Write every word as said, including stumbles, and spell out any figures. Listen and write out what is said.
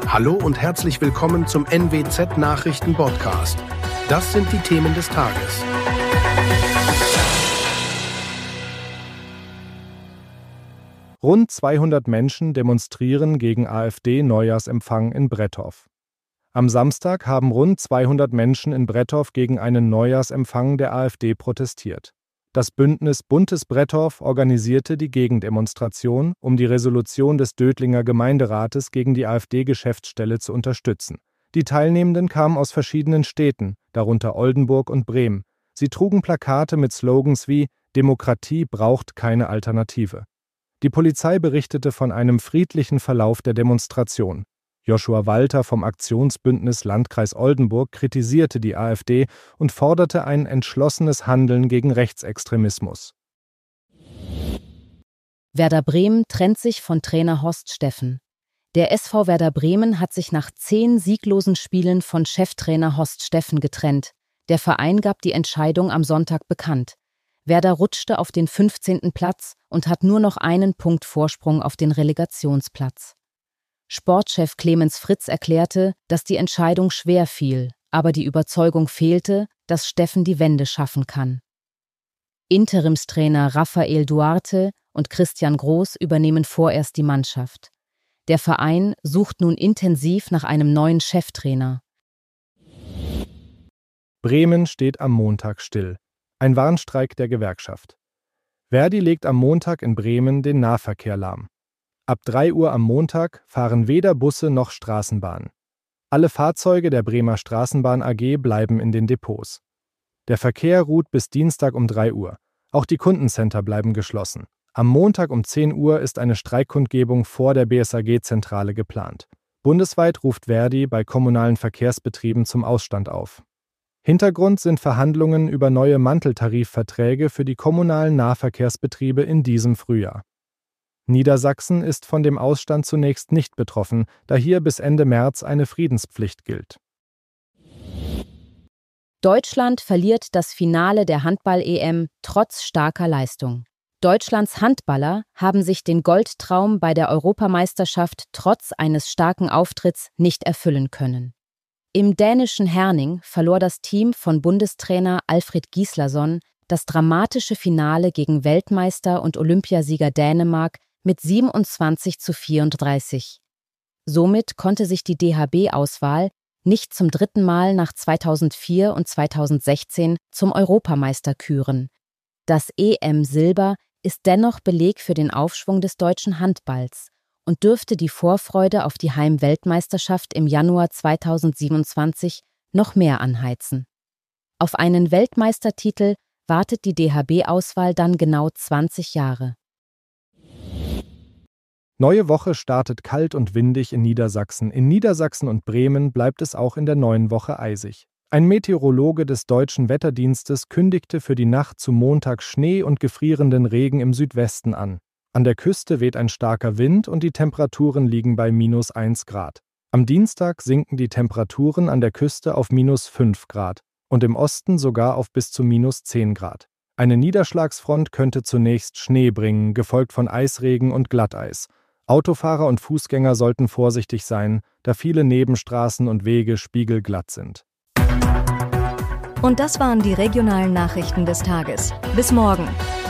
Hallo und herzlich willkommen zum N W Z-Nachrichten-Podcast. Das sind die Themen des Tages. Rund zweihundert Menschen demonstrieren gegen AfD-Neujahrsempfang in Bretthof. Am Samstag haben rund zweihundert Menschen in Bretthof gegen einen Neujahrsempfang der AfD protestiert. Das Bündnis Buntes Bretthof organisierte die Gegendemonstration, um die Resolution des Dötlinger Gemeinderates gegen die AfD-Geschäftsstelle zu unterstützen. Die Teilnehmenden kamen aus verschiedenen Städten, darunter Oldenburg und Bremen. Sie trugen Plakate mit Slogans wie „Demokratie braucht keine Alternative“. Die Polizei berichtete von einem friedlichen Verlauf der Demonstration. Joshua Walter vom Aktionsbündnis Landkreis Oldenburg kritisierte die AfD und forderte ein entschlossenes Handeln gegen Rechtsextremismus. Werder Bremen trennt sich von Trainer Horst Steffen. Der S V Werder Bremen hat sich nach zehn sieglosen Spielen von Cheftrainer Horst Steffen getrennt. Der Verein gab die Entscheidung am Sonntag bekannt. Werder rutschte auf den fünfzehnten Platz und hat nur noch einen Punkt Vorsprung auf den Relegationsplatz. Sportchef Clemens Fritz erklärte, dass die Entscheidung schwer fiel, aber die Überzeugung fehlte, dass Steffen die Wende schaffen kann. Interimstrainer Rafael Duarte und Christian Groß übernehmen vorerst die Mannschaft. Der Verein sucht nun intensiv nach einem neuen Cheftrainer. Bremen steht am Montag still. Ein Warnstreik der Gewerkschaft. Verdi legt am Montag in Bremen den Nahverkehr lahm. Ab drei Uhr am Montag fahren weder Busse noch Straßenbahnen. Alle Fahrzeuge der Bremer Straßenbahn A G bleiben in den Depots. Der Verkehr ruht bis Dienstag um drei Uhr. Auch die Kundencenter bleiben geschlossen. Am Montag um zehn Uhr ist eine Streikkundgebung vor der B S A G-Zentrale geplant. Bundesweit ruft Verdi bei kommunalen Verkehrsbetrieben zum Ausstand auf. Hintergrund sind Verhandlungen über neue Manteltarifverträge für die kommunalen Nahverkehrsbetriebe in diesem Frühjahr. Niedersachsen ist von dem Ausstand zunächst nicht betroffen, da hier bis Ende März eine Friedenspflicht gilt. Deutschland verliert das Finale der Handball-E M trotz starker Leistung. Deutschlands Handballer haben sich den Goldtraum bei der Europameisterschaft trotz eines starken Auftritts nicht erfüllen können. Im dänischen Herning verlor das Team von Bundestrainer Alfred Gislason das dramatische Finale gegen Weltmeister und Olympiasieger Dänemark mit siebenundzwanzig zu vierunddreißig. Somit konnte sich die D H B-Auswahl nicht zum dritten Mal nach zweitausendvier und zweitausendsechzehn zum Europameister küren. Das E M-Silber ist dennoch Beleg für den Aufschwung des deutschen Handballs und dürfte die Vorfreude auf die Heim-Weltmeisterschaft im Januar zweitausendsiebenundzwanzig noch mehr anheizen. Auf einen Weltmeistertitel wartet die D H B-Auswahl dann genau zwanzig Jahre. Neue Woche startet kalt und windig in Niedersachsen. In Niedersachsen und Bremen bleibt es auch in der neuen Woche eisig. Ein Meteorologe des Deutschen Wetterdienstes kündigte für die Nacht zu Montag Schnee und gefrierenden Regen im Südwesten an. An der Küste weht ein starker Wind und die Temperaturen liegen bei minus eins Grad. Am Dienstag sinken die Temperaturen an der Küste auf minus fünf Grad und im Osten sogar auf bis zu minus zehn Grad. Eine Niederschlagsfront könnte zunächst Schnee bringen, gefolgt von Eisregen und Glatteis. Autofahrer und Fußgänger sollten vorsichtig sein, da viele Nebenstraßen und Wege spiegelglatt sind. Und das waren die regionalen Nachrichten des Tages. Bis morgen.